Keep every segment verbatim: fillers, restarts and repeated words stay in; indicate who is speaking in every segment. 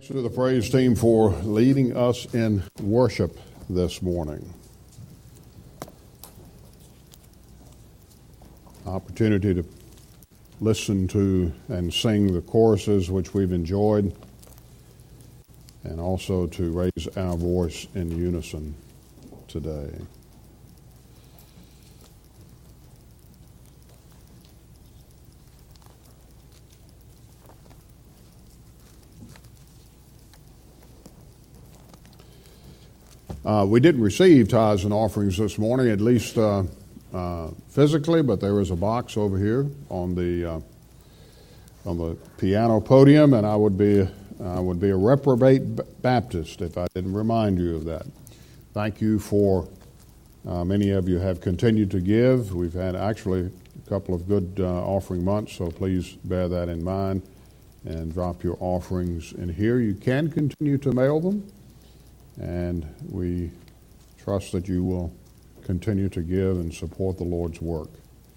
Speaker 1: To the praise team for leading us in worship this morning. Opportunity to listen to and sing the choruses which we've enjoyed, and also to raise our voice in unison today. Uh, we didn't receive tithes and offerings this morning, at least uh, uh, physically, but there is a box over here on the uh, on the piano podium, and I would be I would be a reprobate Baptist if I didn't remind you of that. Thank you for uh, many of you have continued to give. We've had actually a couple of good uh, offering months, so please bear that in mind and drop your offerings in here. You can continue to mail them. And we trust that you will continue to give and support the Lord's work.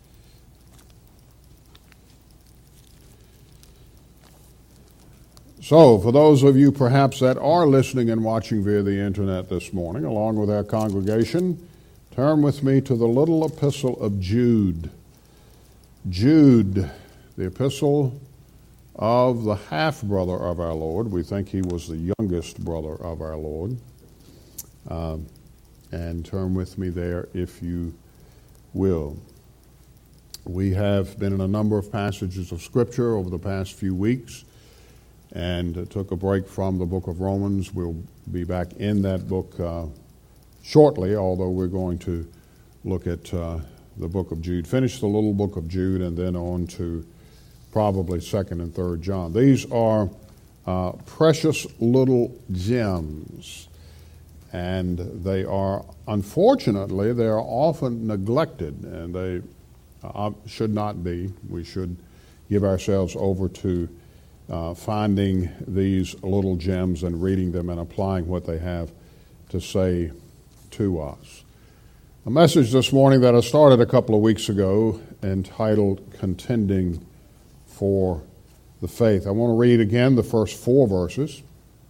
Speaker 1: So, for those of you perhaps that are listening and watching via the internet this morning, along with our congregation, turn with me to the little epistle of Jude. Jude, the epistle of the half-brother of our Lord. We think he was the youngest brother of our Lord. Um, and turn with me there if you will. We have been in a number of passages of Scripture over the past few weeks and uh, took a break from the book of Romans. We'll be back in that book uh, shortly, although we're going to look at uh, the book of Jude. Finish the little book of Jude and then on to probably second and third John. These are uh, precious little gems. And they are, unfortunately, they are often neglected, and they uh, should not be. We should give ourselves over to uh, finding these little gems and reading them and applying what they have to say to us. A message this morning that I started a couple of weeks ago entitled Contending for the Faith. I want to read again the first four verses.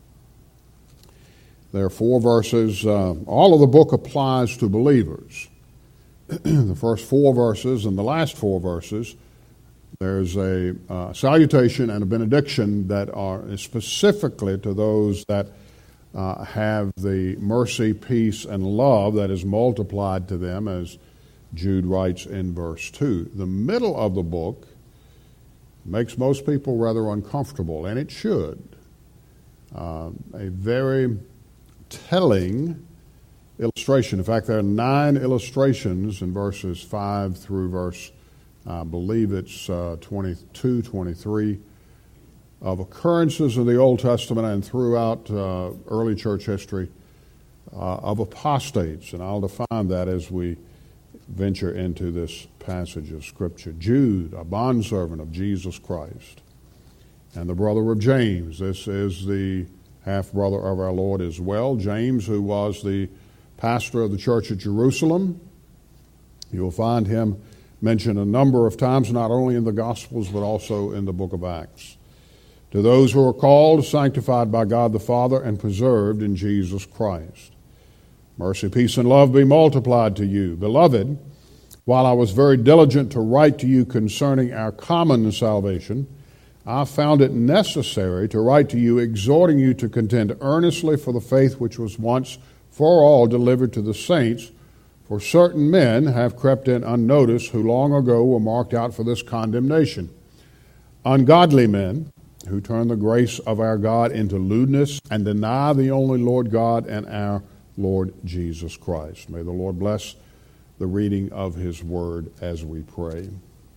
Speaker 1: There are four verses. Uh, all of the book applies to believers. The first four verses and the last four verses, there's a uh, salutation and a benediction that are specifically to those that uh, have the mercy, peace, and love that is multiplied to them, as Jude writes in verse two. The middle of the book makes most people rather uncomfortable, and it should. Uh, a very telling illustration. In fact, there are nine illustrations in verses five through verse, I believe it's uh, twenty-two, twenty-three, of occurrences in the Old Testament and throughout uh, early church history uh, of apostates. And I'll define that as we venture into this passage of Scripture. Jude, a bondservant of Jesus Christ, and the brother of James. This is the half-brother of our Lord as well. James, who was the pastor of the church at Jerusalem. You'll find him mentioned a number of times, not only in the Gospels, but also in the book of Acts. To those who are called, sanctified by God the Father, and preserved in Jesus Christ. Mercy, peace, and love be multiplied to you. Beloved, while I was very diligent to write to you concerning our common salvation, I found it necessary to write to you, exhorting you to contend earnestly for the faith which was once for all delivered to the saints. For certain men have crept in unnoticed, who long ago were marked out for this condemnation. Ungodly men, who turn the grace of our God into lewdness and deny the only Lord God and our Lord Jesus Christ. May the Lord bless the reading of His Word as we pray.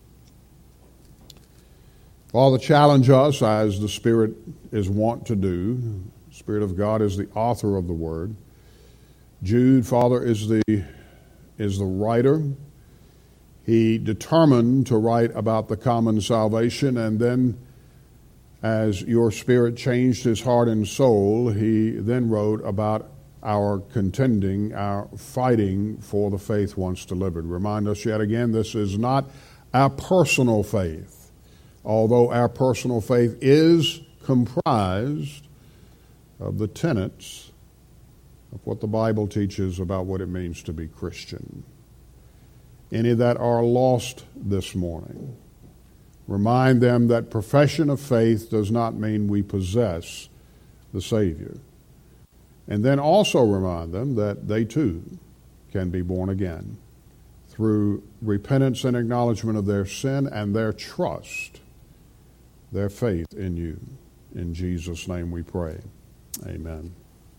Speaker 1: Father, challenge us as the Spirit is wont to do. The Spirit of God is the author of the Word. Jude, Father, is the, is the writer. He determined to write about the common salvation, and then as your Spirit changed his heart and soul, he then wrote about our contending, our fighting for the faith once delivered. Remind us yet again, this is not our personal faith. Although our personal faith is comprised of the tenets of what the Bible teaches about what it means to be Christian. Any that are lost this morning, remind them that profession of faith does not mean we possess the Savior. And then also remind them that they too can be born again through repentance and acknowledgement of their sin and their trust, their faith in you. In Jesus' name we pray. Amen.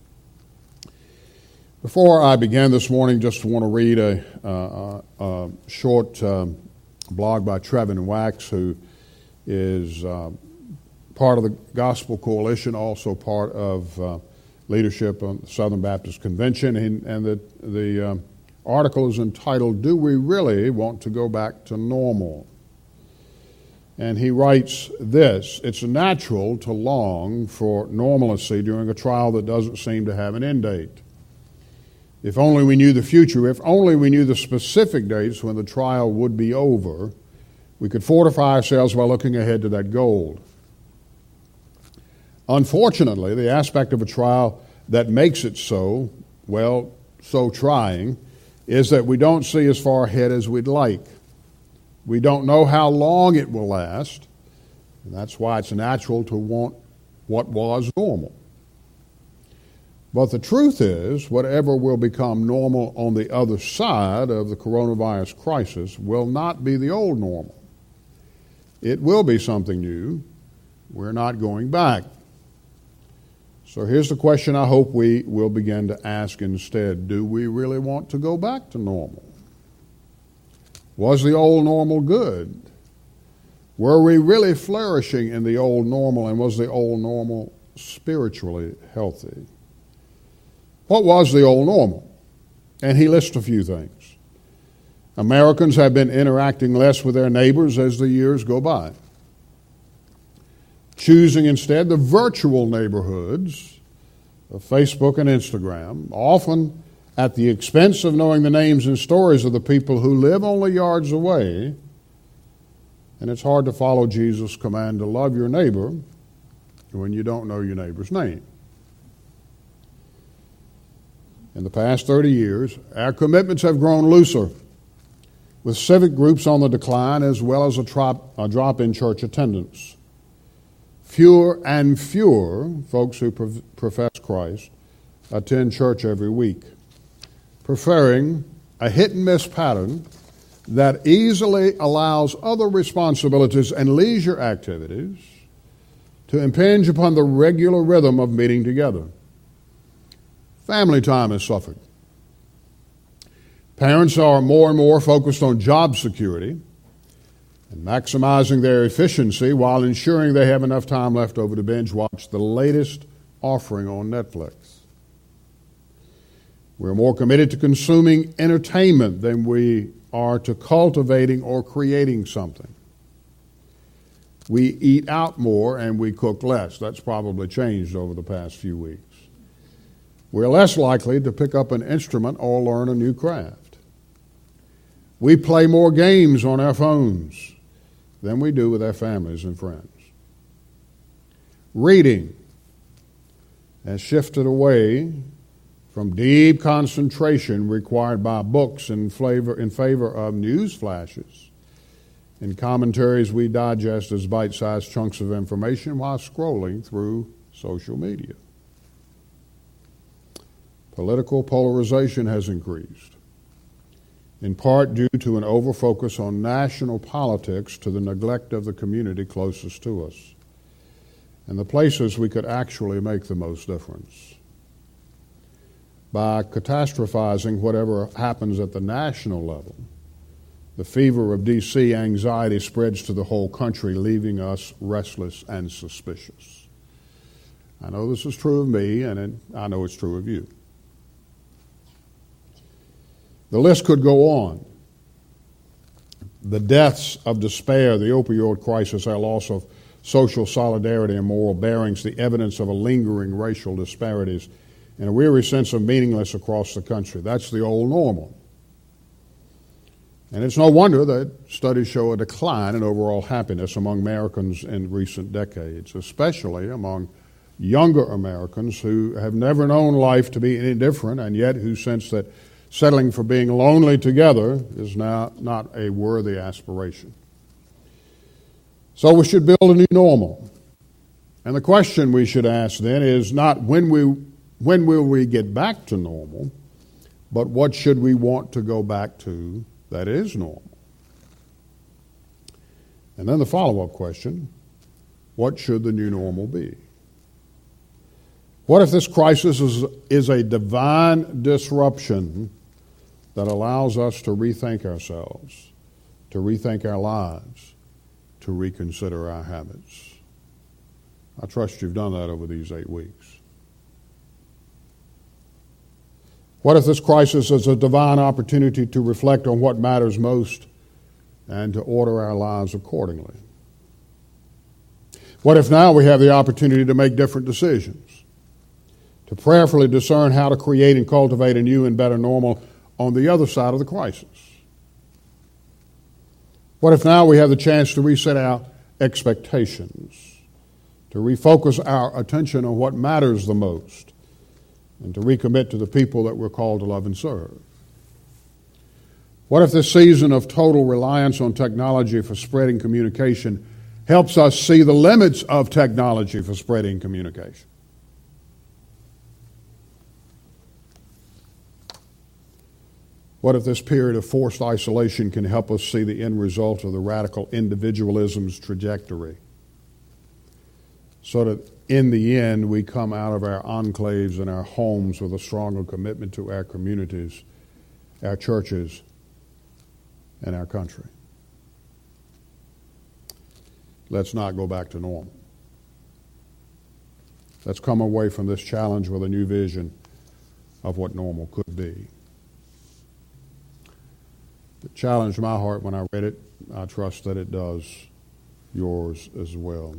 Speaker 1: Before I begin this morning, just want to read a, uh, a short um, blog by Trevin Wax, who is uh, part of the Gospel Coalition, also part of uh, leadership on the Southern Baptist Convention, and, and the, the um, article is entitled, "Do We Really Want to Go Back to Normal?" And he writes this: "It's natural to long for normalcy during a trial that doesn't seem to have an end date. If only we knew the future, if only we knew the specific dates when the trial would be over, we could fortify ourselves by looking ahead to that goal. Unfortunately, the aspect of a trial that makes it so, well, so trying, is that we don't see as far ahead as we'd like. We don't know how long it will last, and that's why it's natural to want what was normal. But the truth is, whatever will become normal on the other side of the coronavirus crisis will not be the old normal. It will be something new. We're not going back. So here's the question I hope we will begin to ask instead. Do we really want to go back to normal? Was the old normal good? Were we really flourishing in the old normal, and was the old normal spiritually healthy? What was the old normal? And he lists a few things. Americans have been interacting less with their neighbors as the years go by, choosing instead the virtual neighborhoods of Facebook and Instagram, often at the expense of knowing the names and stories of the people who live only yards away. And it's hard to follow Jesus' command to love your neighbor when you don't know your neighbor's name. In the past thirty years, our commitments have grown looser, with civic groups on the decline as well as a drop, a drop in church attendance. Fewer and fewer folks who profess Christ attend church every week, preferring a hit-and-miss pattern that easily allows other responsibilities and leisure activities to impinge upon the regular rhythm of meeting together. Family time has suffered. Parents are more and more focused on job security and maximizing their efficiency while ensuring they have enough time left over to binge watch the latest offering on Netflix. We're more committed to consuming entertainment than we are to cultivating or creating something. We eat out more and we cook less. That's probably changed over the past few weeks. We're less likely to pick up an instrument or learn a new craft. We play more games on our phones than we do with our families and friends. Reading has shifted away from deep concentration required by books in favor, in favor of news flashes and commentaries we digest as bite-sized chunks of information while scrolling through social media. Political polarization has increased, in part due to an overfocus on national politics to the neglect of the community closest to us and the places we could actually make the most difference. By catastrophizing whatever happens at the national level, the fever of D C anxiety spreads to the whole country, leaving us restless and suspicious. I know this is true of me, and it, I know it's true of you. The list could go on. The deaths of despair, the opioid crisis, our loss of social solidarity and moral bearings, the evidence of a lingering racial disparities, and a weary sense of meaninglessness across the country. That's the old normal. And it's no wonder that studies show a decline in overall happiness among Americans in recent decades, especially among younger Americans who have never known life to be any different, and yet who sense that settling for being lonely together is now not a worthy aspiration. So we should build a new normal. And the question we should ask then is not when we when will we get back to normal, but what should we want to go back to that is normal? And then the follow-up question, what should the new normal be? What if this crisis is, is a divine disruption that allows us to rethink ourselves, to rethink our lives, to reconsider our habits? I trust you've done that over these eight weeks. What if this crisis is a divine opportunity to reflect on what matters most and to order our lives accordingly? What if now we have the opportunity to make different decisions, to prayerfully discern how to create and cultivate a new and better normal on the other side of the crisis? What if now we have the chance to reset our expectations, to refocus our attention on what matters the most, and to recommit to the people that we're called to love and serve? What if this season of total reliance on technology for spreading communication helps us see the limits of technology for spreading communication? What if this period of forced isolation can help us see the end result of the radical individualism's trajectory, so that in the end we come out of our enclaves and our homes with a stronger commitment to our communities, our churches, and our country? Let's not go back to normal. Let's come away from this challenge with a new vision of what normal could be. It challenged my heart when I read it. I trust that it does yours as well.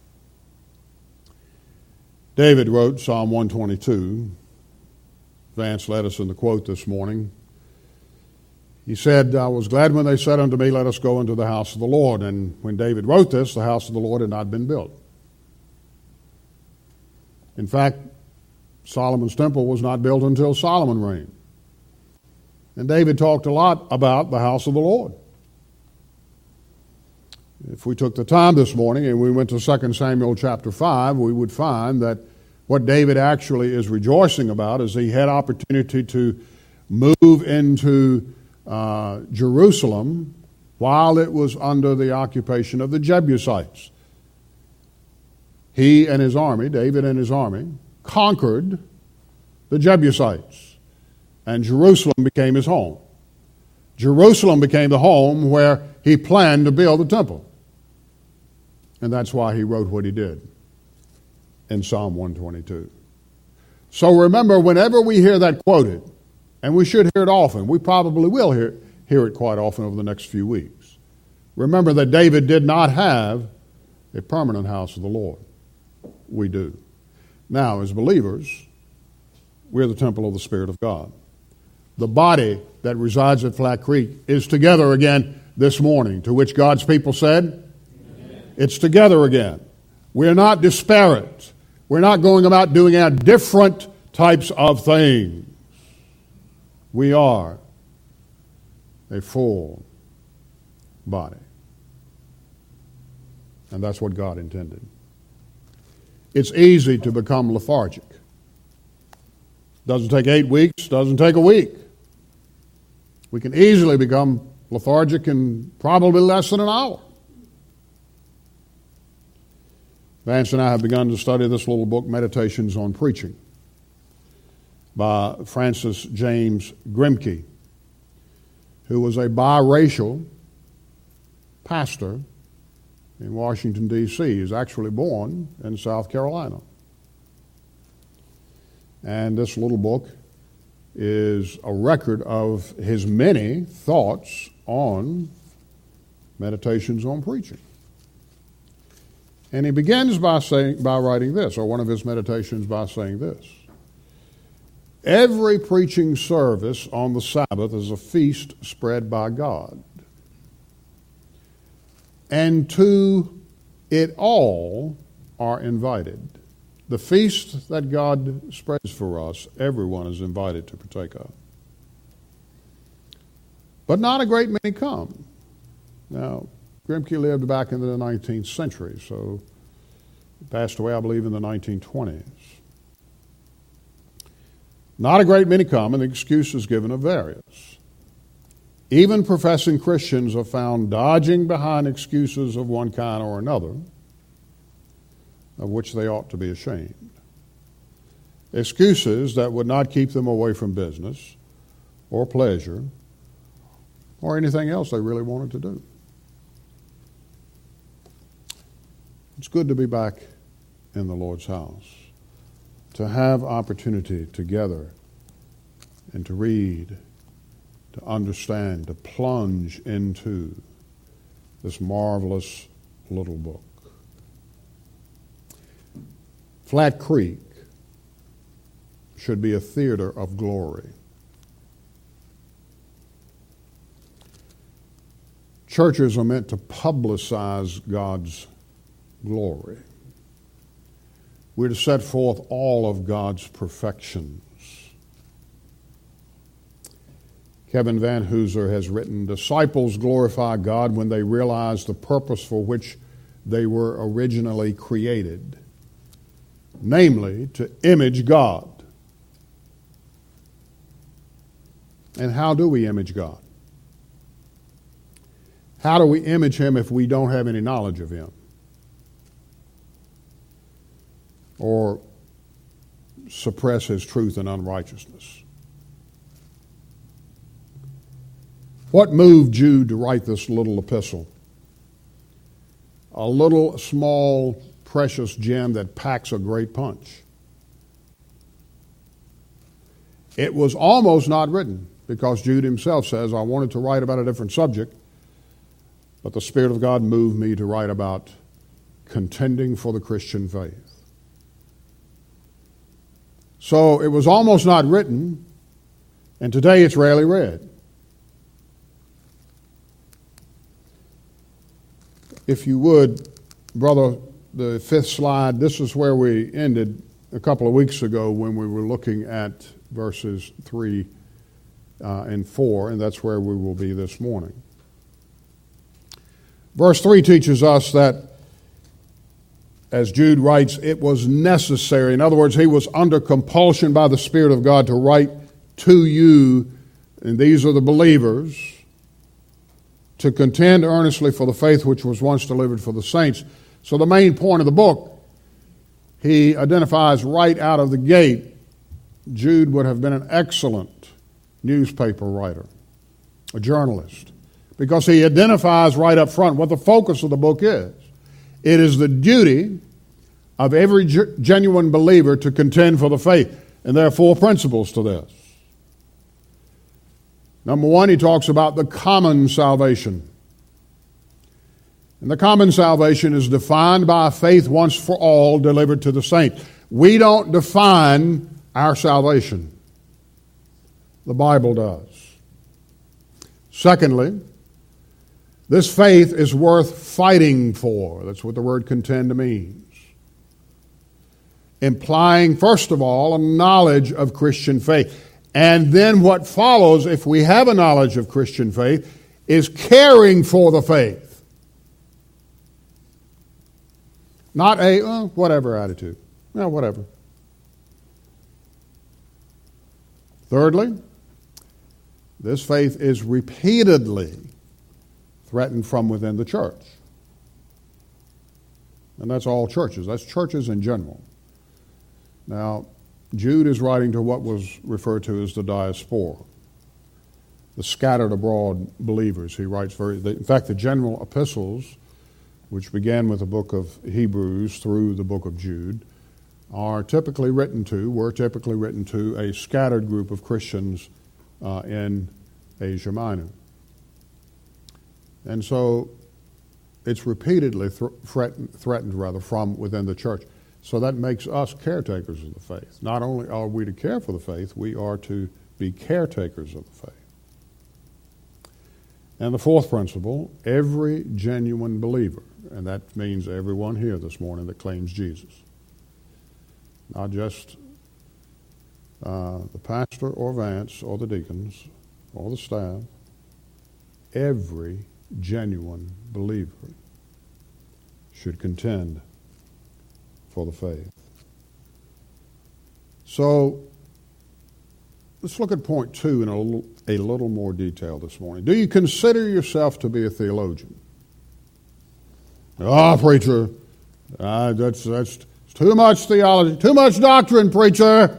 Speaker 1: David wrote Psalm one twenty-two. Vance led us in the quote this morning. He said, I was glad when they said unto me, let us go into the house of the Lord. And when David wrote this, the house of the Lord had not been built. In fact, Solomon's temple was not built until Solomon reigned. And David talked a lot about the house of the Lord. If we took the time this morning and we went to Second Samuel chapter five, we would find that what David actually is rejoicing about is he had opportunity to move into uh, Jerusalem while it was under the occupation of the Jebusites. He and his army, David and his army, conquered the Jebusites, and Jerusalem became his home. Jerusalem became the home where he planned to build the temple. And that's why he wrote what he did in Psalm one twenty-two. So remember, whenever we hear that quoted, and we should hear it often, we probably will hear, hear it quite often over the next few weeks, remember that David did not have a permanent house of the Lord. We do. Now, as believers, we're the temple of the Spirit of God. The body that resides at Flat Creek is together again this morning, to which God's people said, amen. It's together again. We're not disparate. We're not going about doing our different types of things. We are a full body. And that's what God intended. It's easy to become lethargic. Doesn't take eight weeks, doesn't take a week. We can easily become lethargic in probably less than an hour. Vance and I have begun to study this little book, Meditations on Preaching, by Francis James Grimke, who was a biracial pastor in Washington, D C He was actually born in South Carolina. And this little book is a record of his many thoughts on Meditations on Preaching. And he begins by saying, by writing this, or one of his meditations by saying this: every preaching service on the Sabbath is a feast spread by God. And to it all are invited. The feast that God spreads for us, everyone is invited to partake of. But not a great many come. Now, Grimke lived back in the nineteenth century, so he passed away, I believe, in the nineteen twenties. Not a great many come, and the excuses given are various. Even professing Christians are found dodging behind excuses of one kind or another, of which they ought to be ashamed. Excuses that would not keep them away from business or pleasure or anything else they really wanted to do. It's good to be back in the Lord's house, to have opportunity together and to read, to understand, to plunge into this marvelous little book. Flat Creek should be a theater of glory. Churches are meant to publicize God's glory. We're to set forth all of God's perfections. Kevin Van Hooser has written, disciples glorify God when they realize the purpose for which they were originally created, namely to image God. And how do we image God? How do we image Him if we don't have any knowledge of Him? Or suppress His truth and unrighteousness? What moved Jude to write this little epistle? A little, small, precious gem that packs a great punch. It was almost not written, because Jude himself says, I wanted to write about a different subject, but the Spirit of God moved me to write about contending for the Christian faith. So it was almost not written, and today it's rarely read. If you would, brother, the fifth slide, this is where we ended a couple of weeks ago when we were looking at verses three uh, and four, and that's where we will be this morning. Verse three teaches us that, as Jude writes, it was necessary. In other words, he was under compulsion by the Spirit of God to write to you, and these are the believers, to contend earnestly for the faith which was once delivered for the saints. So the main point of the book, he identifies right out of the gate. Jude would have been an excellent newspaper writer, a journalist, because he identifies right up front what the focus of the book is. It is the duty of every genuine believer to contend for the faith. And there are four principles to this. Number one, he talks about the common salvation. And the common salvation is defined by a faith once for all delivered to the saints. We don't define our salvation. The Bible does. Secondly, this faith is worth fighting for. That's what the word contend means. Implying, first of all, a knowledge of Christian faith. And then what follows, if we have a knowledge of Christian faith, is caring for the faith. Not a, oh, whatever attitude. No, whatever. Thirdly, this faith is repeatedly threatened from within the church. And that's all churches. That's churches in general. Now, Jude is writing to what was referred to as the diaspora, the scattered abroad believers. He writes very, in fact, the general epistles, which began with the book of Hebrews through the book of Jude, are typically written to, were typically written to a scattered group of Christians uh, in Asia Minor. And so it's repeatedly th- threatened, threatened rather from within the church. So that makes us caretakers of the faith. Not only are we to care for the faith, we are to be caretakers of the faith. And the fourth principle, every genuine believer, and that means everyone here this morning that claims Jesus, not just uh, the pastor or Vance or the deacons or the staff. Every genuine believer should contend for the faith. So, let's look at point two in a little, a little more detail this morning. Do you consider yourself to be a theologian? Ah, oh, preacher, uh, that's, that's too much theology, too much doctrine, preacher.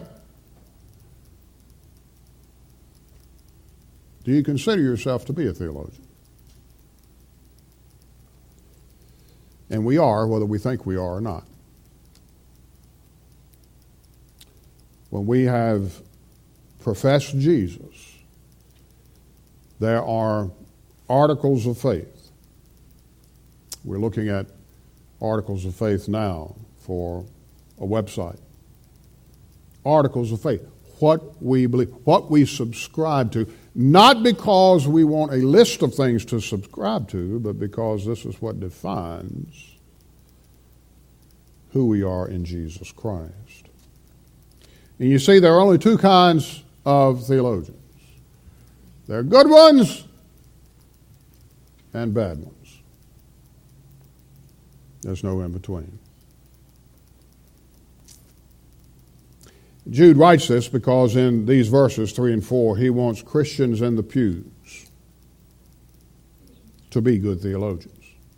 Speaker 1: Do you consider yourself to be a theologian? And we are, whether we think we are or not. When we have professed Jesus, there are articles of faith. We're looking at articles of faith now for a website. Articles of faith. What we believe, what we subscribe to, not because we want a list of things to subscribe to, but because this is what defines who we are in Jesus Christ. And you see, there are only two kinds of theologians. There are good ones and bad ones. There's no in between. Jude writes this because in these verses, three and four, he wants Christians in the pews to be good theologians.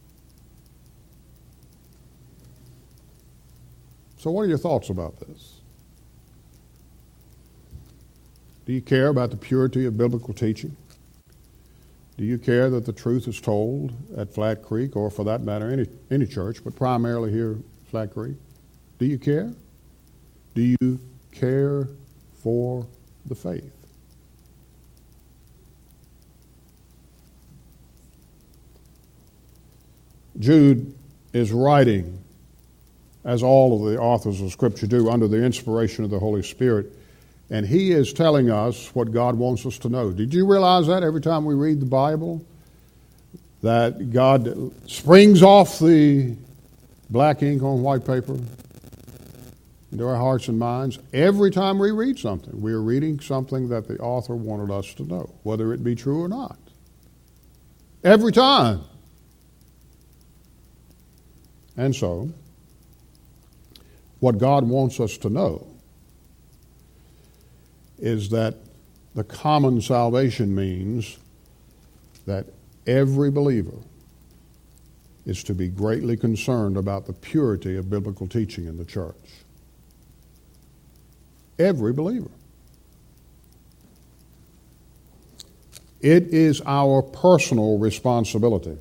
Speaker 1: So what are your thoughts about this? Do you care about the purity of biblical teaching? Do you care that the truth is told at Flat Creek, or for that matter, any, any church, but primarily here at Flat Creek? Do you care? Do you care for the faith? Jude is writing, as all of the authors of Scripture do, under the inspiration of the Holy Spirit, and he is telling us what God wants us to know. Did you realize that every time we read the Bible, that God springs off the black ink on white paper into our hearts and minds? Every time we read something, we are reading something that the author wanted us to know, whether it be true or not. Every time. And so, what God wants us to know is that the common salvation means that every believer is to be greatly concerned about the purity of biblical teaching in the church. Every believer. It is our personal responsibility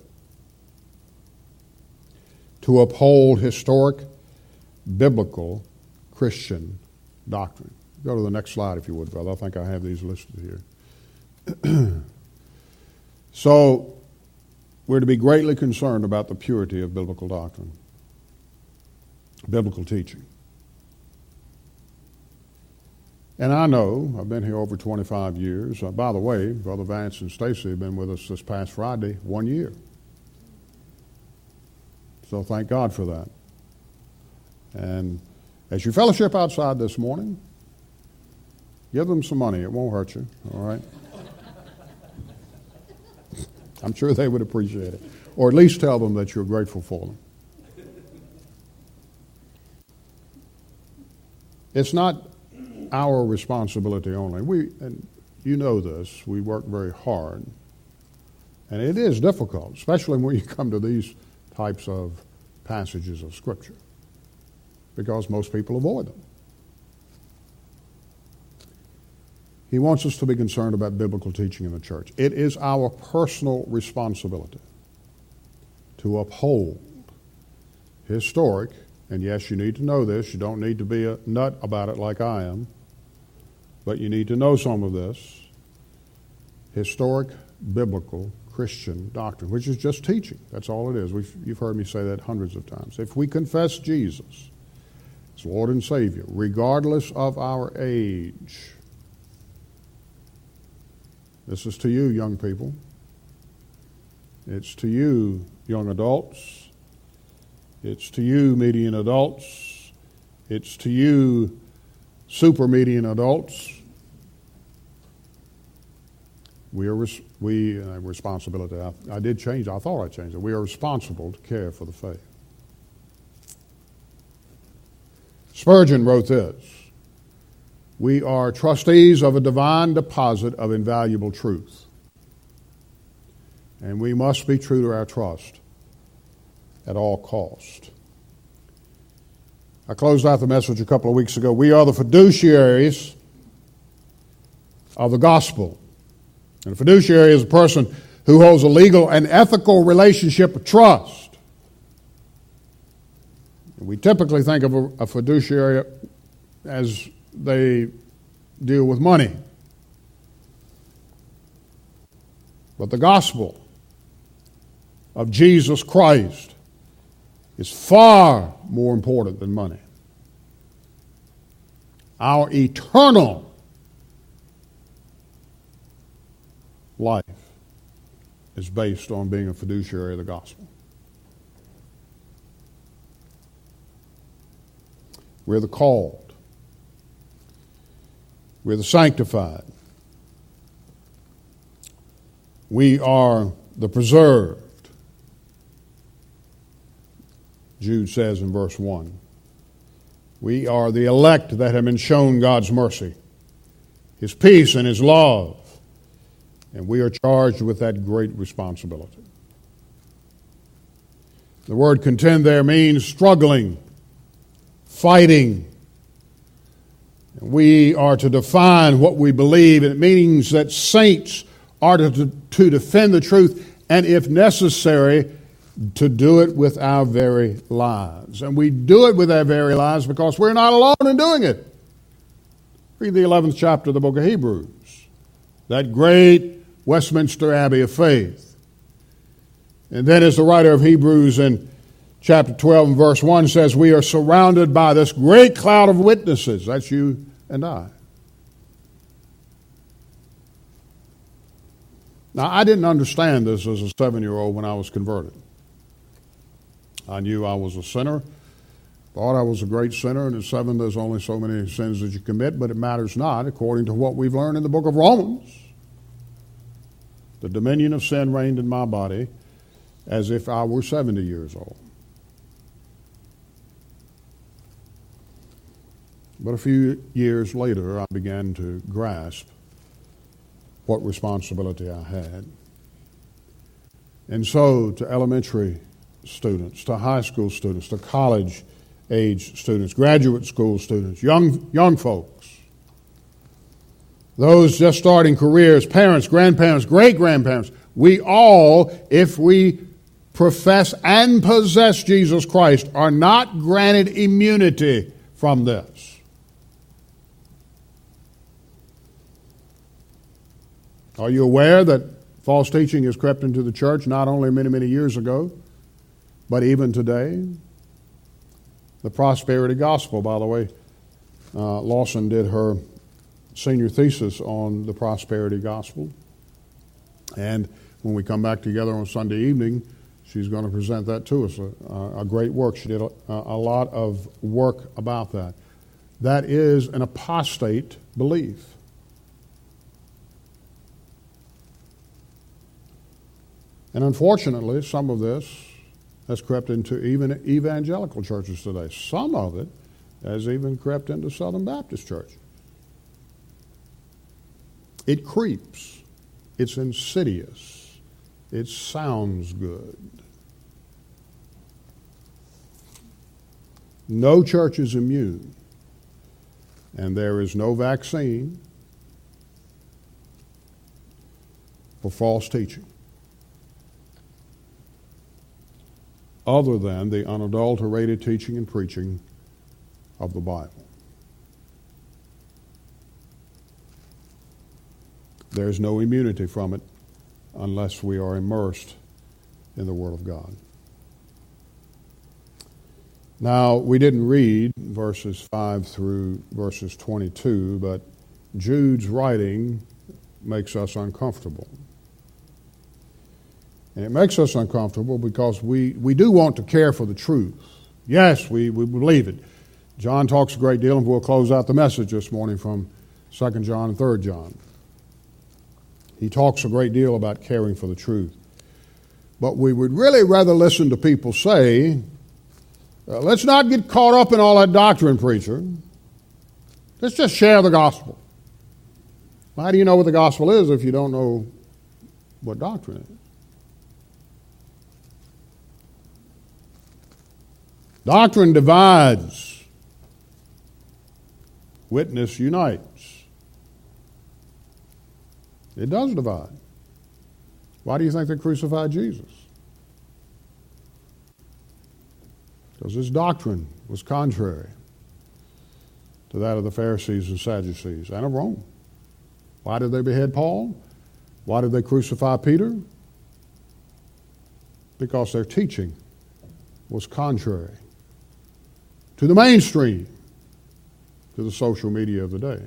Speaker 1: to uphold historic, biblical, Christian doctrine. Go to the next slide, if you would, brother. I think I have these listed here. So, we're to be greatly concerned about the purity of biblical doctrine, biblical teaching. And I know, I've been here over twenty-five years. Uh, by the way, Brother Vance and Stacy have been with us this past Friday, one year. So thank God for that. And as you fellowship outside this morning, give them some money. It won't hurt you, all right? I'm sure they would appreciate it. Or at least tell them that you're grateful for them. It's not our responsibility only. We, and you know this, we work very hard. And it is difficult, especially when you come to these types of passages of Scripture, because most people avoid them. He wants us to be concerned about biblical teaching in the church. It is our personal responsibility to uphold historic, and yes, you need to know this. You don't need to be a nut about it like I am, but you need to know some of this. Historic, biblical, Christian doctrine, which is just teaching. That's all it is. We've, you've heard me say that hundreds of times. If we confess Jesus as Lord and Savior, regardless of our age, this is to you, young people. It's to you, young adults. It's to you, median adults. It's to you, super median adults. We are res- we uh, responsibility. I, I did change. I thought I changed it. We are responsible to care for the faith. Spurgeon wrote this: "We are trustees of a divine deposit of invaluable truth, and we must be true to our trust at all cost." I closed out the message a couple of weeks ago. We are the fiduciaries of the gospel. And a fiduciary is a person who holds a legal and ethical relationship of trust. We typically think of a, a fiduciary as they deal with money. But the gospel of Jesus Christ is far more important than money. Our eternal life is based on being a fiduciary of the gospel. We're the called. We're the sanctified. We are the preserved. Jude says in verse one, we are the elect that have been shown God's mercy, His peace and His love, and we are charged with that great responsibility. The word contend there means struggling, fighting. We are to define what we believe, and it means that saints are to, to defend the truth, and if necessary, to do it with our very lives. And we do it with our very lives because we're not alone in doing it. Read the eleventh chapter of the book of Hebrews, that great Westminster Abbey of faith. And then as the writer of Hebrews in chapter twelve and verse one says, we are surrounded by this great cloud of witnesses. That's you and I. Now, I didn't understand this as a seven-year-old when I was converted. I knew I was a sinner, thought I was a great sinner, and at seven there's only so many sins that you commit, but it matters not, according to what we've learned in the book of Romans. The dominion of sin reigned in my body as if I were seventy years old. But a few years later, I began to grasp what responsibility I had. And so, to elementary students, to high school students, to college age students, graduate school students, young young folks, those just starting careers, parents, grandparents, great-grandparents, we all, if we profess and possess Jesus Christ, are not granted immunity from this. Are you aware that false teaching has crept into the church not only many, many years ago, but even today? The prosperity gospel, by the way, uh, Lawson did her senior thesis on the prosperity gospel. And when we come back together on Sunday evening, she's going to present that to us, a, a great work. She did a, a lot of work about that. That is an apostate belief. And unfortunately, some of this has crept into even evangelical churches today. Some of it has even crept into Southern Baptist Church. It creeps. It's insidious. It sounds good. No church is immune, and there is no vaccine for false teaching other than the unadulterated teaching and preaching of the Bible. There's no immunity from it unless we are immersed in the Word of God. Now, we didn't read verses five through verses twenty-two, but Jude's writing makes us uncomfortable. And it makes us uncomfortable because we, we do want to care for the truth. Yes, we, we believe it. John talks a great deal, and we'll close out the message this morning from Second John and Third John. He talks a great deal about caring for the truth. But we would really rather listen to people say, uh, let's not get caught up in all that doctrine, preacher. Let's just share the gospel. How do you know what the gospel is if you don't know what doctrine is? Doctrine divides. Witness unites. It does divide. Why do you think they crucified Jesus? Because his doctrine was contrary to that of the Pharisees and Sadducees and of Rome. Why did they behead Paul? Why did they crucify Peter? Because their teaching was contrary to the mainstream, to the social media of the day.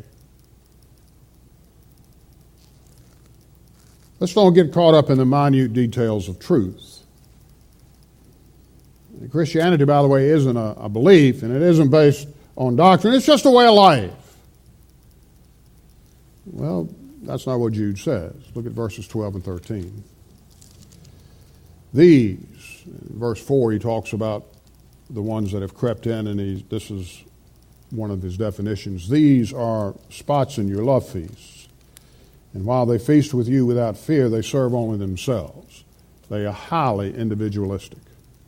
Speaker 1: Let's don't get caught up in the minute details of truth. Christianity, by the way, isn't a, a belief, and it isn't based on doctrine. It's just a way of life. Well, that's not what Jude says. Look at verses twelve and thirteen. These, in verse four, he talks about the ones that have crept in, and he, this is one of his definitions. These are spots in your love feasts. And while they feast with you without fear, they serve only themselves. They are highly individualistic.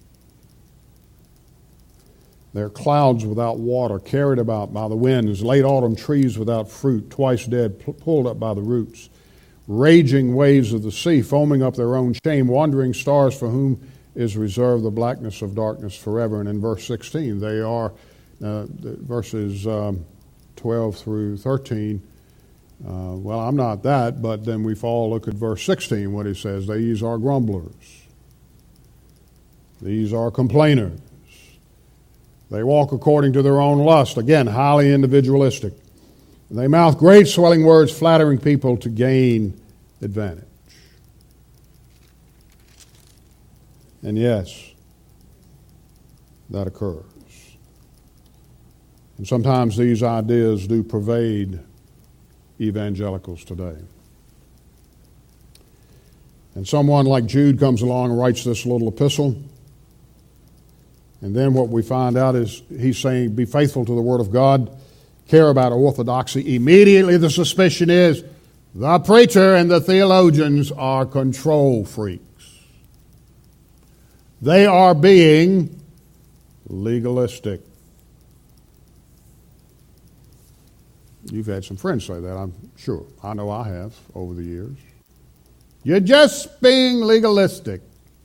Speaker 1: They're clouds without water, carried about by the winds, late autumn trees without fruit, twice dead, pulled up by the roots, raging waves of the sea, foaming up their own shame, wandering stars for whom is reserved the blackness of darkness forever. And in verse sixteen, they are, uh, verses um, twelve through thirteen, uh, well, I'm not that, but then we fall, look at verse sixteen, what he says. These are grumblers. These are complainers. They walk according to their own lust. Again, highly individualistic. They mouth great swelling words, flattering people to gain advantage. And yes, that occurs. And sometimes these ideas do pervade evangelicals today. And someone like Jude comes along and writes this little epistle. And then what we find out is he's saying, be faithful to the Word of God, care about orthodoxy. Immediately the suspicion is the preacher and the theologians are control freaks. They are being legalistic. You've had some friends say that, I'm sure. I know I have over the years. You're just being legalistic.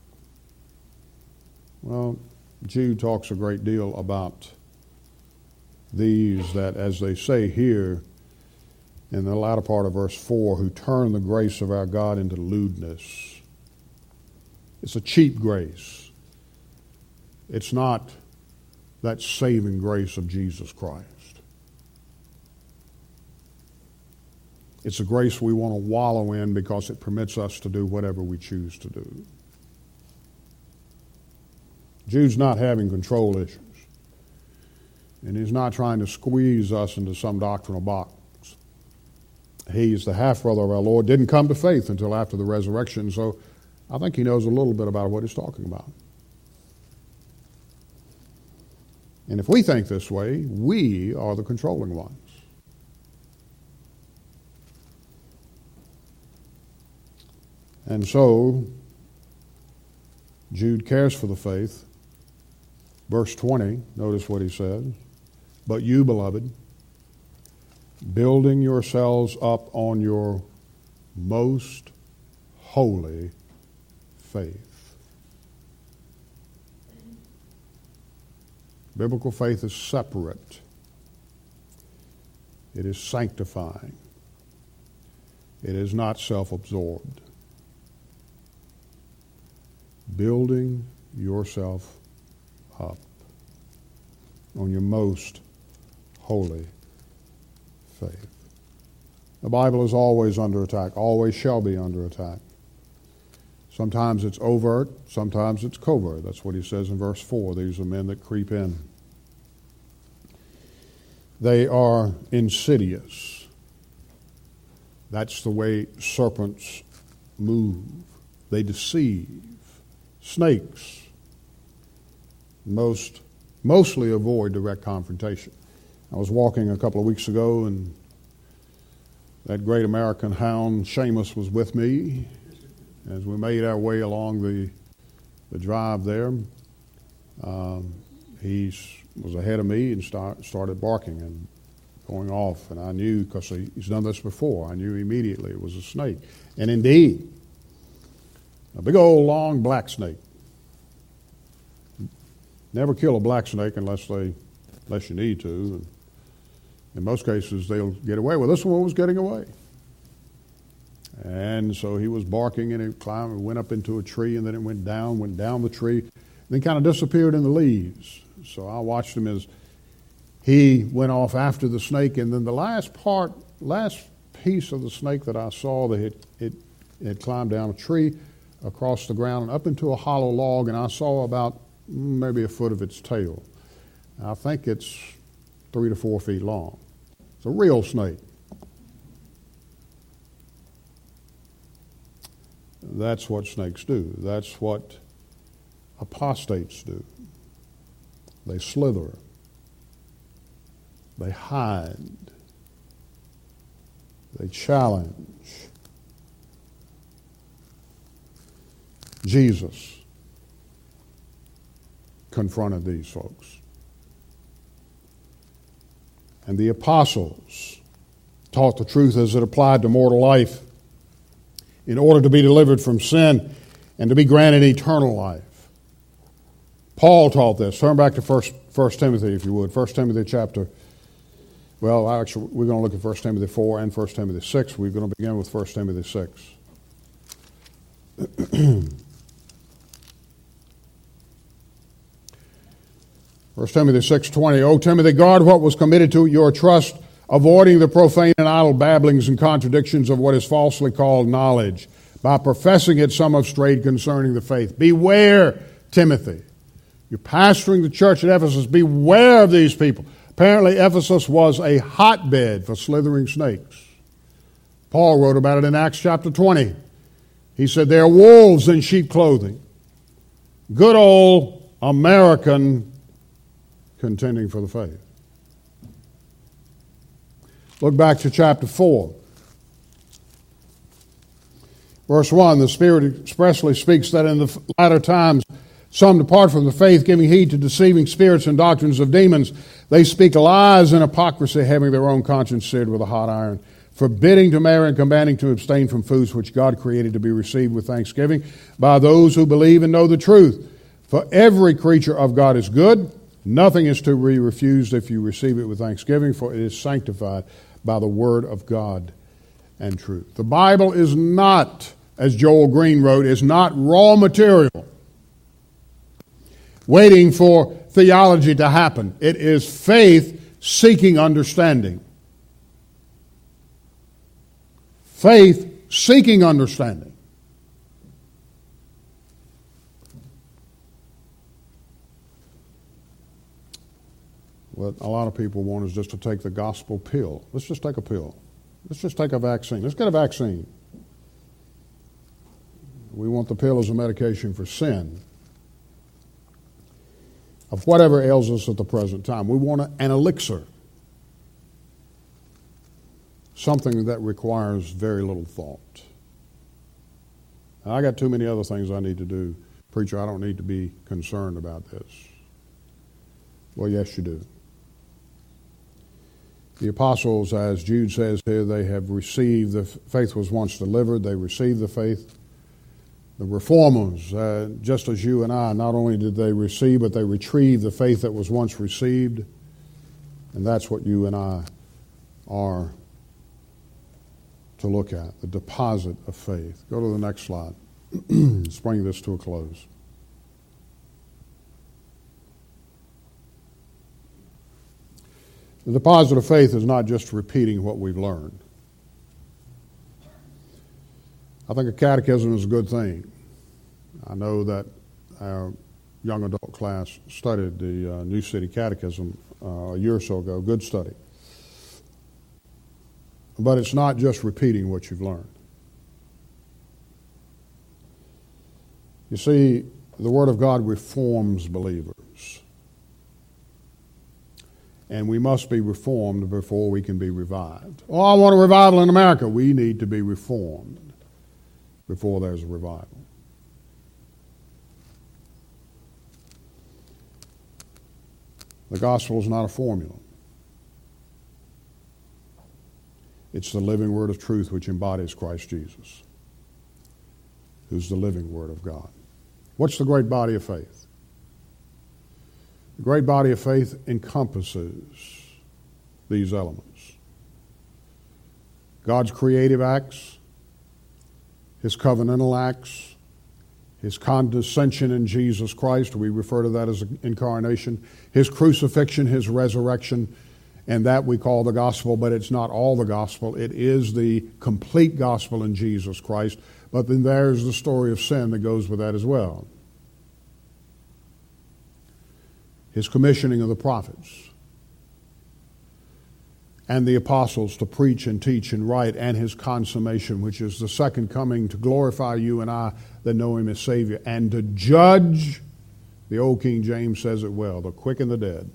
Speaker 1: Well, Jude talks a great deal about these that, as they say here in the latter part of verse four, who turn the grace of our God into lewdness. It's a cheap grace. It's not that saving grace of Jesus Christ. It's a grace we want to wallow in because it permits us to do whatever we choose to do. Jude's not having control issues. And he's not trying to squeeze us into some doctrinal box. He's the half-brother of our Lord, didn't come to faith until after the resurrection, so I think he knows a little bit about what he's talking about. And if we think this way, we are the controlling ones. And so, Jude cares for the faith. Verse twenty, notice what he says. But you, beloved, building yourselves up on your most holy faith. Biblical faith is separate. It is sanctifying. It is not self-absorbed. Building yourself up on your most holy faith. The Bible is always under attack, always shall be under attack. Sometimes it's overt, sometimes it's covert. That's what he says in verse four. These are men that creep in. They are insidious. That's the way serpents move. They deceive. Snakes most mostly avoid direct confrontation. I was walking a couple of weeks ago, and that great American hound, Seamus, was with me as we made our way along the the drive there. Um, he was ahead of me and start, started barking and going off, and I knew, because he, he's done this before, I knew immediately it was a snake. And indeed, a big old long black snake. Never kill a black snake unless they, unless you need to. And in most cases, they'll get away. Well, this one was getting away. And so he was barking, and he climbed and went up into a tree, and then it went down, went down the tree, and then kind of disappeared in the leaves. So I watched him as he went off after the snake, and then the last part, last piece of the snake that I saw, that it, it, it had climbed down a tree, across the ground, and up into a hollow log, and I saw about maybe a foot of its tail. I think it's three to four feet long. It's a real snake. That's what snakes do. That's what apostates do. They slither. They hide. They challenge. Jesus confronted these folks. And the apostles taught the truth as it applied to mortal life in order to be delivered from sin and to be granted eternal life. Paul taught this. Turn back to First, First Timothy, if you would. First Timothy chapter, well, actually, we're going to look at First Timothy four and First Timothy six. We're going to begin with First Timothy six. First Timothy six twenty, O Timothy, guard what was committed to your trust, avoiding the profane and idle babblings and contradictions of what is falsely called knowledge. By professing it, some have strayed concerning the faith. Beware, Timothy. You're pastoring the church at Ephesus. Beware of these people. Apparently, Ephesus was a hotbed for slithering snakes. Paul wrote about it in Acts chapter twenty. He said, they are wolves in sheep clothing. Good old American contending for the faith. Look back to chapter four. Verse one, the Spirit expressly speaks that in the latter times some depart from the faith, giving heed to deceiving spirits and doctrines of demons. They speak lies and hypocrisy, having their own conscience seared with a hot iron, forbidding to marry and commanding to abstain from foods which God created to be received with thanksgiving by those who believe and know the truth. For every creature of God is good. Nothing is to be refused if you receive it with thanksgiving, for it is sanctified by the word of God and truth. The Bible is not, as Joel Green wrote, is not raw material waiting for theology to happen. It is faith seeking understanding. Faith seeking understanding. What a lot of people want is just to take the gospel pill. Let's just take a pill. Let's just take a vaccine. Let's get a vaccine. We want the pill as a medication for sin, of whatever ails us at the present time. We want an elixir, something that requires very little thought. And I got too many other things I need to do. Preacher, I don't need to be concerned about this. Well, yes, you do. The apostles, as Jude says here, they have received, the faith was once delivered, they received the faith. The reformers, uh, just as you and I, not only did they receive, but they retrieved the faith that was once received. And that's what you and I are to look at, the deposit of faith. Go to the next slide. Let's bring this to a close. The deposit of faith is not just repeating what we've learned. I think a catechism is a good thing. I know that our young adult class studied the uh, New City Catechism uh, a year or so ago. Good study. but it's not just repeating what you've learned. You see, the Word of God reforms believers. And we must be reformed before we can be revived. Oh, I want a revival in America. We need to be reformed before there's a revival. The gospel is not a formula. It's the living word of truth which embodies Christ Jesus, who's the living word of God. What's the great body of faith? The great body of faith encompasses these elements. God's creative acts, His covenantal acts, His condescension in Jesus Christ, we refer to that as incarnation, His crucifixion, His resurrection, and that we call the gospel, but it's not all the gospel. It is the complete gospel in Jesus Christ, but then there's the story of sin that goes with that as well. His commissioning of the prophets and the apostles to preach and teach and write, and His consummation, which is the second coming to glorify you and I that know Him as Savior, and to judge, the old King James says it well, the quick and the dead.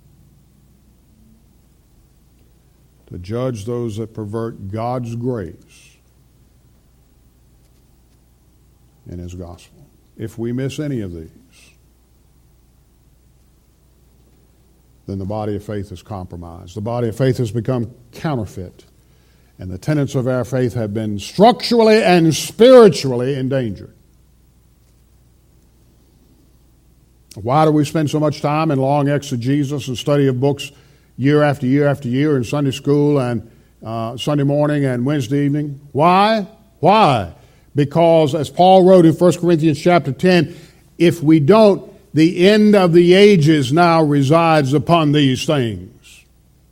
Speaker 1: To judge those that pervert God's grace in His gospel. If we miss any of these, then the body of faith is compromised. The body of faith has become counterfeit, and the tenets of our faith have been structurally and spiritually endangered. Why do we spend so much time in long exegesis and study of books year after year after year in Sunday school and uh, Sunday morning and Wednesday evening? Why? Why? Because, as Paul wrote in First Corinthians chapter ten, if we don't, the end of the ages now resides upon these things.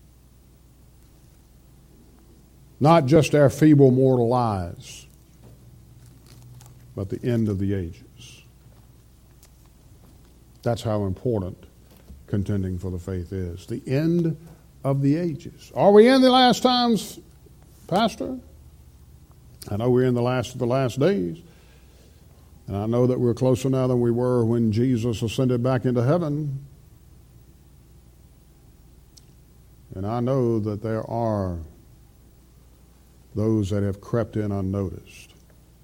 Speaker 1: Not just our feeble mortal lives, but the end of the ages. That's how important contending for the faith is. The end of the ages. Are we in the last times, Pastor? I know we're in the last of the last days. And I know that we're closer now than we were when Jesus ascended back into heaven. And I know that there are those that have crept in unnoticed.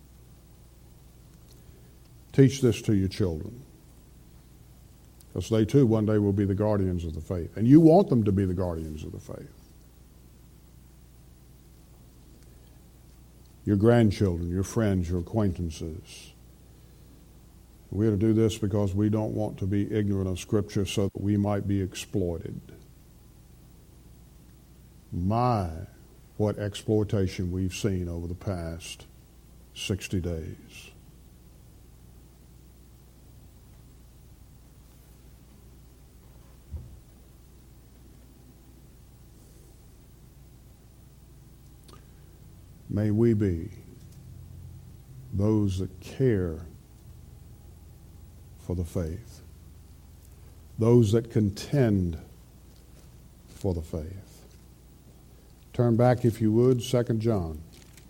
Speaker 1: Teach this to your children, because they too one day will be the guardians of the faith. And you want them to be the guardians of the faith. Your grandchildren, your friends, your acquaintances. We are to do this because we don't want to be ignorant of Scripture so that we might be exploited. My, what exploitation we've seen over the past sixty days. May we be those that care for the faith, those that contend for the faith. Turn back, if you would, Second John.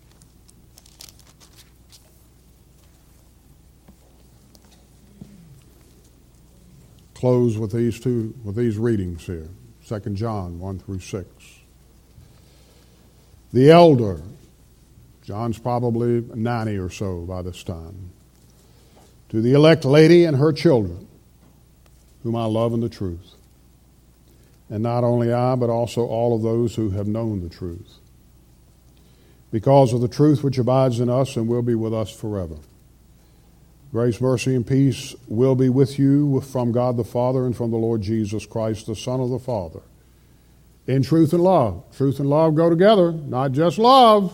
Speaker 1: Close with these two, with these readings here. Second John, one through six. The elder, John's probably ninety or so by this time, to the elect lady and her children, whom I love in the truth. And not only I, but also all of those who have known the truth, because of the truth which abides in us and will be with us forever. Grace, mercy, and peace will be with you from God the Father and from the Lord Jesus Christ, the Son of the Father, in truth and love. Truth and love go together, not just love.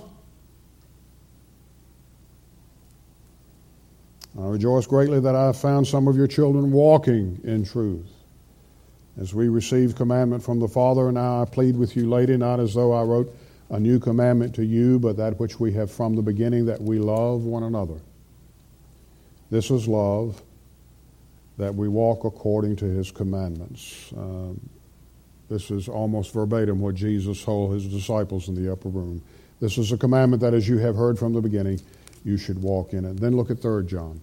Speaker 1: I rejoice greatly that I have found some of your children walking in truth, as we receive commandment from the Father. And now I plead with you, lady, not as though I wrote a new commandment to you, but that which we have from the beginning, that we love one another. This is love, that we walk according to His commandments. Um, This is almost verbatim what Jesus told his disciples in the upper room. This is a commandment that, as you have heard from the beginning, you should walk in it. Then look at Third John.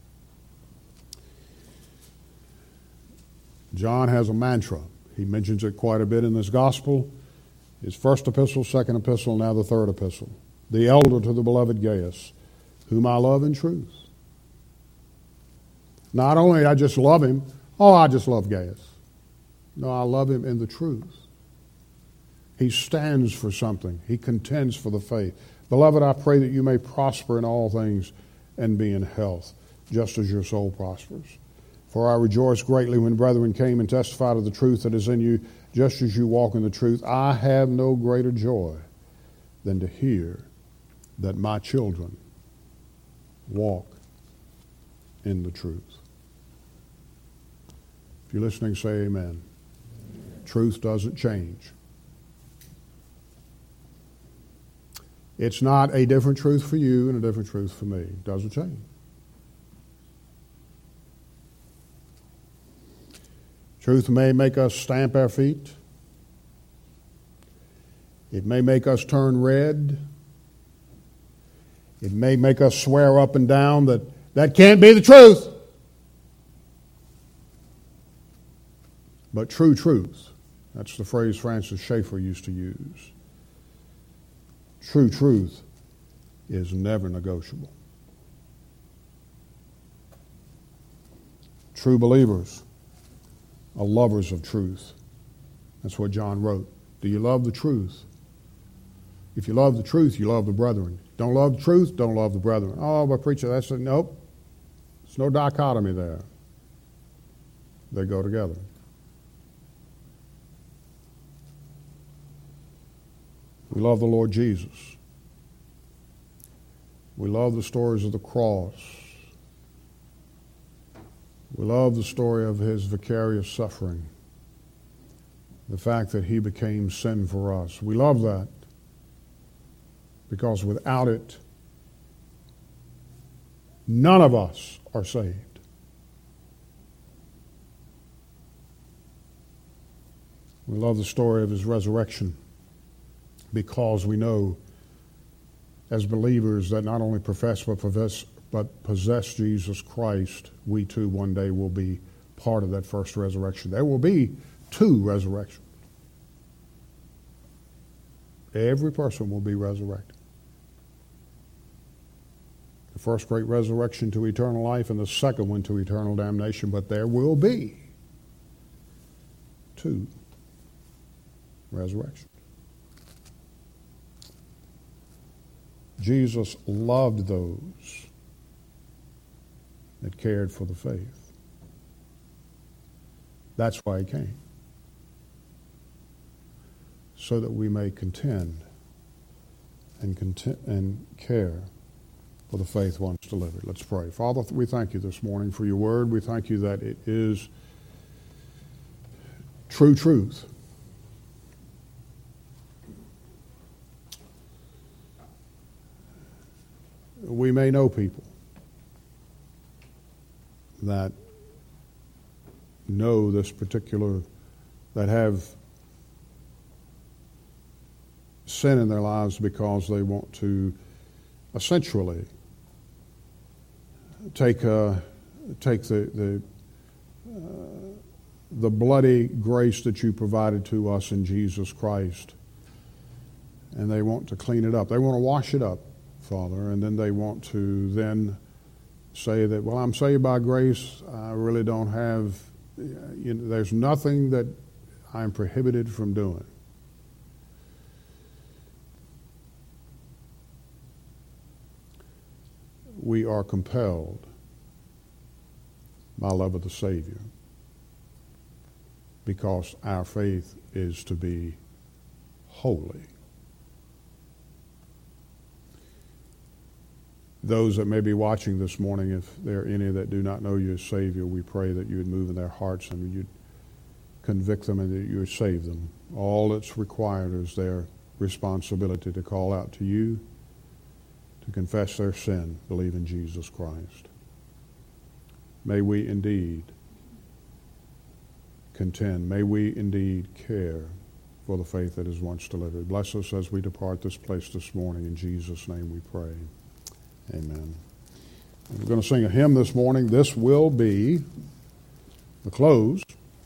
Speaker 1: John has a mantra. He mentions it quite a bit in this gospel. His first epistle, second epistle, now the third epistle. The elder to the beloved Gaius, whom I love in truth. Not only I just love him, oh, I just love Gaius. No, I love him in the truth. He stands for something. He contends for the faith. Beloved, I pray that you may prosper in all things and be in health, just as your soul prospers. For I rejoice greatly when brethren came and testified of the truth that is in you, just as you walk in the truth. I have no greater joy than to hear that my children walk in the truth. If you're listening, say amen. Amen. Truth doesn't change. It's not a different truth for you and a different truth for me. It doesn't change. Truth may make us stamp our feet. It may make us turn red. It may make us swear up and down that that can't be the truth. But true truth, that's the phrase Francis Schaeffer used to use. True truth is never negotiable. True believers are lovers of truth. That's what John wrote. Do you love the truth? If you love the truth, you love the brethren. Don't love the truth, don't love the brethren. Oh, but preacher, that's a, nope. There's no dichotomy there. They go together. We love the Lord Jesus. We love the stories of the cross. We love the story of his vicarious suffering. The fact that he became sin for us. We love that because without it, none of us are saved. We love the story of his resurrection because we know as believers that not only profess but possess, but possess Jesus Christ, we too one day will be part of that first resurrection. There will be two resurrections. Every person will be resurrected. The first great resurrection to eternal life and the second one to eternal damnation, but there will be two resurrections. Jesus loved those that cared for the faith. That's why he came. So that we may contend and, content and care for the faith once delivered. Let's pray. Father, we thank you this morning for your word. We thank you that it is true truth. We may know people that know this particular, that have sin in their lives because they want to essentially take uh, take the the, uh, the bloody grace that you provided to us in Jesus Christ, and they want to clean it up. They want to wash it up, Father, and then they want to then say that, well, I'm saved by grace. I really don't have, you know, there's nothing that I'm prohibited from doing. We are compelled by love of the Savior because our faith is to be holy. Those that may be watching this morning, if there are any that do not know you as Savior, we pray that you would move in their hearts and you'd convict them and that you would save them. All that's required is their responsibility to call out to you, to confess their sin, believe in Jesus Christ. May we indeed contend. May we indeed care for the faith that is once delivered. Bless us as we depart this place this morning. In Jesus' name we pray. Amen. And we're going to sing a hymn this morning. This will be the close.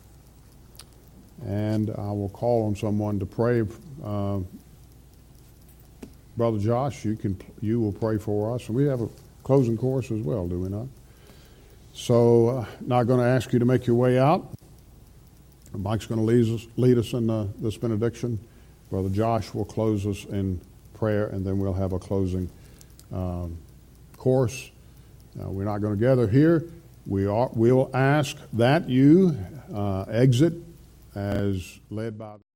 Speaker 1: And I will call on someone to pray. Uh, Brother Josh, you can you will pray for us. And we have a closing chorus as well, do we not? So, uh, not going to ask you to make your way out. Mike's going to lead us, lead us in uh, this benediction. Brother Josh will close us in prayer, and then we'll have a closing um, course. Uh, we're not going to gather here. We are, we'll ask that you uh, exit as led by